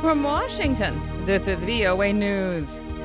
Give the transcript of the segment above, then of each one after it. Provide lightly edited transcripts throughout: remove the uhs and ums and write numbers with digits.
From Washington, this is VOA News.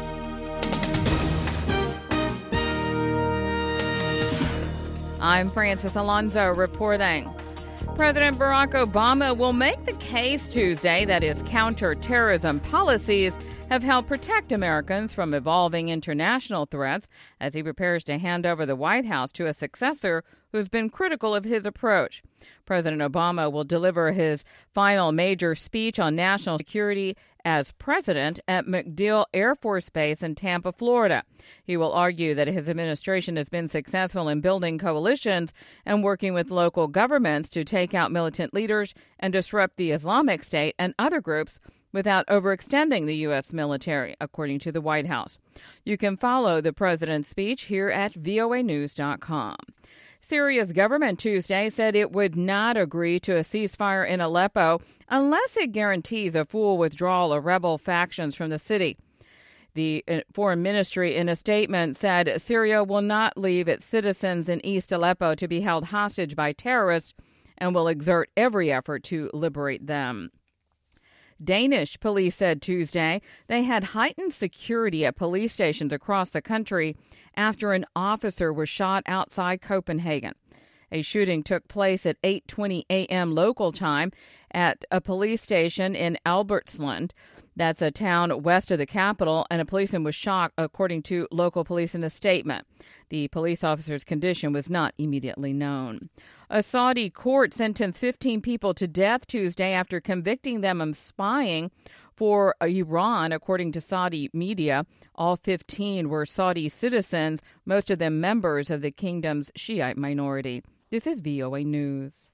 I'm Francis Alonso reporting. President Barack Obama will make the case Tuesday that his counterterrorism policies have helped protect Americans from evolving international threats as he prepares to hand over the White House to a successor who's been critical of his approach. President Obama will deliver his final major speech on national security as president at MacDill Air Force Base in Tampa, Florida. He will argue that his administration has been successful in building coalitions and working with local governments to take out militant leaders and disrupt the Islamic State and other groups without overextending the U.S. military, according to the White House. You can follow the president's speech here at voanews.com. Syria's government Tuesday said it would not agree to a ceasefire in Aleppo unless it guarantees a full withdrawal of rebel factions from the city. The foreign ministry in a statement said Syria will not leave its citizens in East Aleppo to be held hostage by terrorists and will exert every effort to liberate them. Danish police said Tuesday they had heightened security at police stations across the country after an officer was shot outside Copenhagen. A shooting took place at 8:20 a.m. local time at a police station in Albertslund. That's a town west of the capital, and a policeman was shot, according to local police in a statement. The police officer's condition was not immediately known. A Saudi court sentenced 15 people to death Tuesday after convicting them of spying for Iran, according to Saudi media. All 15 were Saudi citizens, most of them members of the kingdom's Shiite minority. This is VOA News.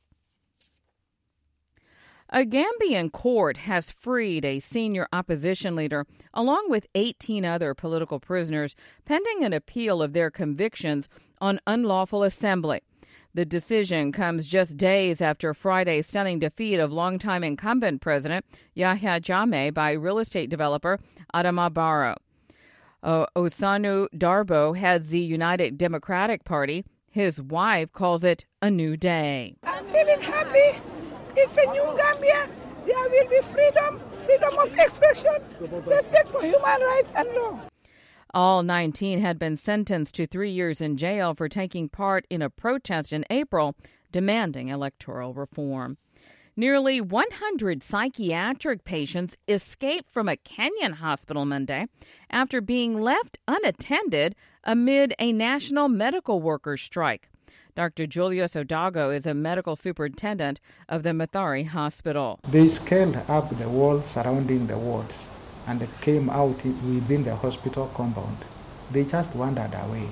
A Gambian court has freed a senior opposition leader along with 18 other political prisoners pending an appeal of their convictions on unlawful assembly. The decision comes just days after Friday's stunning defeat of longtime incumbent President Yahya Jammeh by real estate developer Adama Barrow. Osanu Darboe heads the United Democratic Party. His wife calls it a new day. I'm feeling happy. It's a new Gambia. There will be freedom of expression, respect for human rights and law. All 19 had been sentenced to 3 years in jail for taking part in a protest in April demanding electoral reform. Nearly 100 psychiatric patients escaped from a Kenyan hospital Monday after being left unattended amid a national medical workers' strike. Dr. Julius Odago is a medical superintendent of the Mathare Hospital. They scaled up the walls surrounding the wards and came out within the hospital compound. They just wandered away.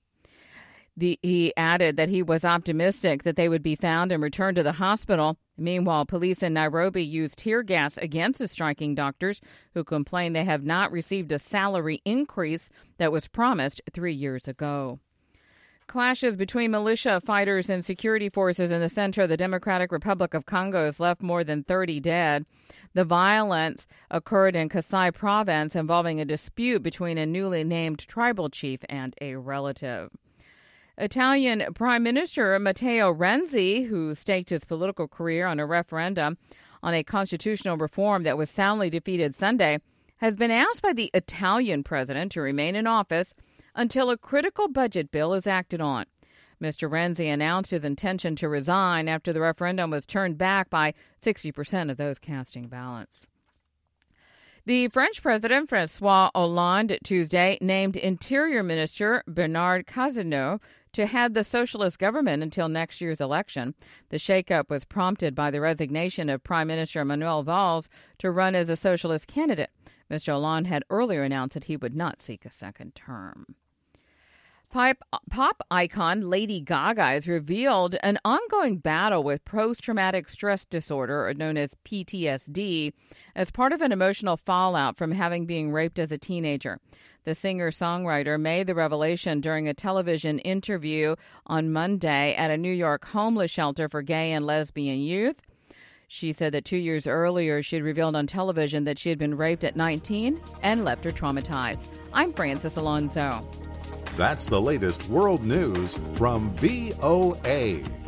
He added that he was optimistic that they would be found and returned to the hospital. Meanwhile, police in Nairobi used tear gas against the striking doctors who complained they have not received a salary increase that was promised 3 years ago. Clashes between militia fighters and security forces in the center of the Democratic Republic of Congo has left more than 30 dead. The violence occurred in Kasai province involving a dispute between a newly named tribal chief and a relative. Italian Prime Minister Matteo Renzi, who staked his political career on a referendum on a constitutional reform that was soundly defeated Sunday, has been asked by the Italian president to remain in office until a critical budget bill is acted on. Mr. Renzi announced his intention to resign after the referendum was turned back by 60% of those casting ballots. The French President François Hollande Tuesday named Interior Minister Bernard Cazeneuve to head the socialist government until next year's election. The shakeup was prompted by the resignation of Prime Minister Manuel Valls to run as a socialist candidate. Mr. Hollande had earlier announced that he would not seek a second term. Pop icon Lady Gaga has revealed an ongoing battle with post-traumatic stress disorder, known as PTSD, as part of an emotional fallout from having been raped as a teenager. The singer-songwriter made the revelation during a television interview on Monday at a New York homeless shelter for gay and lesbian youth. She said that 2 years earlier she had revealed on television that she had been raped at 19 and left her traumatized. I'm Francis Alonso. That's the latest world news from VOA.